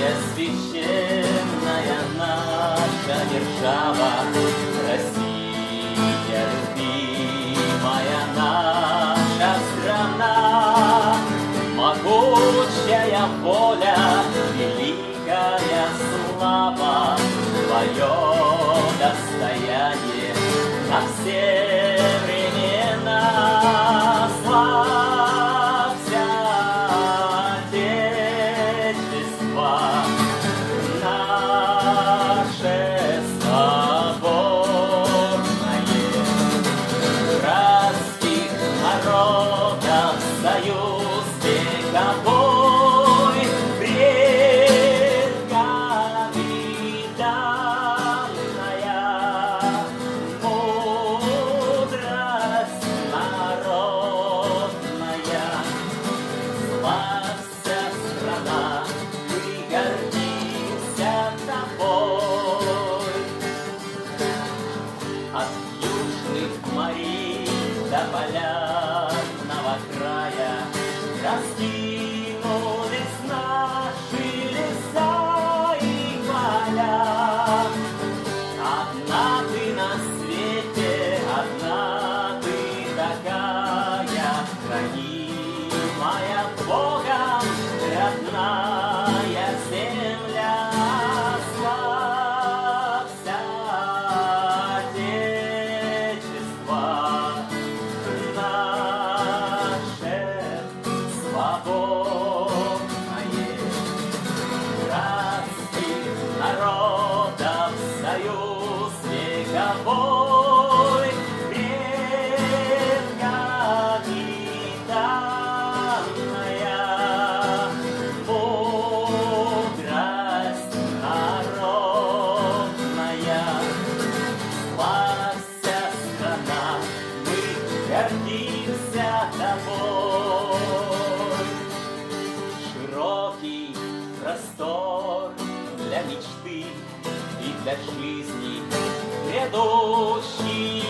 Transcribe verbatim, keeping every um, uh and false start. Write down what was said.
священная наша держава, Россия, любимая наша страна, могучая воля, великая слава, твое достояние на все времена. Славься, Отечество наше соборное, братских народов союз вековой, предками данная мудрость народная. Славься, страна, мы гордимся тобой. От южных морей до полярного края раскинулись наши леса и поля. Одна ты на свете, одна ты такая, хранимая Богом родная земля. Славься, Отечество наше свободное, братских народов союз вековой, предками данная мудрость народная. Славься, страна, мы гордимся тобой. Широкий простор для мечты и для жизни грядущей